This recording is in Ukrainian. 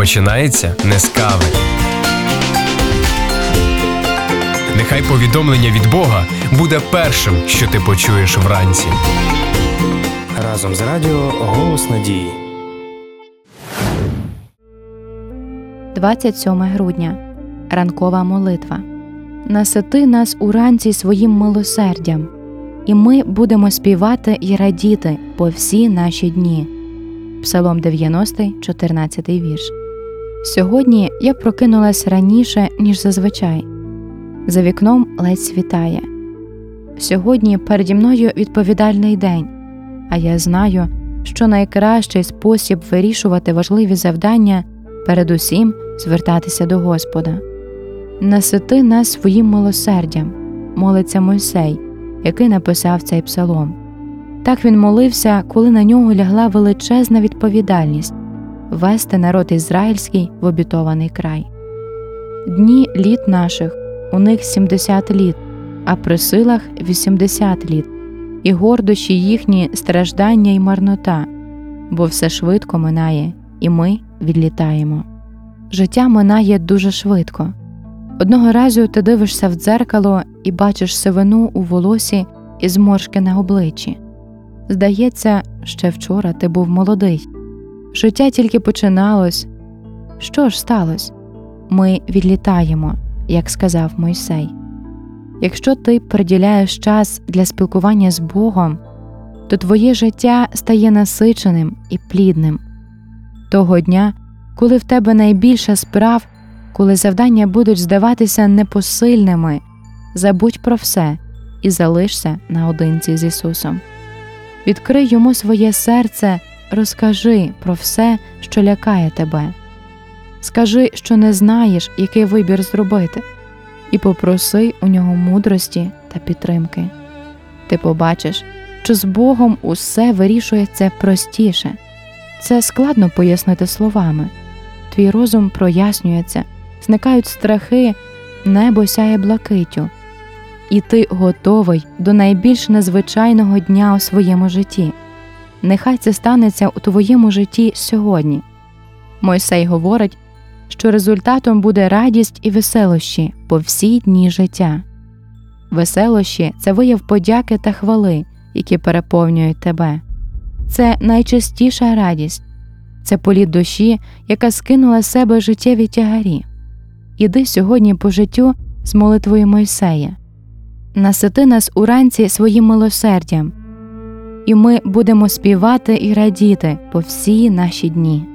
починається не з кави. Нехай повідомлення від Бога буде першим, що ти почуєш вранці. Разом з радіо «Голос надії». 27 грудня. Ранкова молитва. Насити нас уранці своїм милосердям, і ми будемо співати і радіти по всі наші дні. Псалом 90, 14 вірш. Сьогодні я прокинулась раніше, ніж зазвичай. За вікном ледь світає. Сьогодні переді мною відповідальний день, а я знаю, що найкращий спосіб вирішувати важливі завдання – передусім звертатися до Господа. «Насити нас своїм милосердям», молиться Мойсей, який написав цей псалом. Так він молився, коли на нього лягла величезна відповідальність – вести народ ізраїльський в обітований край. Дні літ наших, у них 70 літ, а при силах 80 літ, і гордощі їхні страждання й марнота, бо все швидко минає, і ми відлітаємо. Життя минає дуже швидко. Одного разу ти дивишся в дзеркало і бачиш сивину у волосі і зморшки на обличчі. Здається, ще вчора ти був молодий. Життя тільки починалось. Що ж сталося? Ми відлітаємо, як сказав Мойсей. Якщо ти приділяєш час для спілкування з Богом, то твоє життя стає насиченим і плідним. Того дня, коли в тебе найбільше справ, коли завдання будуть здаватися непосильними, забудь про все і залишся наодинці з Ісусом. Відкрий Йому своє серце, розкажи про все, що лякає тебе. Скажи, що не знаєш, який вибір зробити, і попроси у Нього мудрості та підтримки. Ти побачиш, що з Богом усе вирішується простіше. Це складно пояснити словами. Твій розум прояснюється, зникають страхи, небо сяє блакиттю. І ти готовий до найбільш незвичайного дня у своєму житті. Нехай це станеться у твоєму житті сьогодні. Мойсей говорить, що результатом буде радість і веселощі по всі дні життя. Веселощі – це вияв подяки та хвали, які переповнюють тебе. Це найчистіша радість. Це політ душі, яка скинула з себе життєві тягарі. Іди сьогодні по життю з молитвою Мойсея. Насити нас уранці своїм милосердям, і ми будемо співати і радіти по всі наші дні.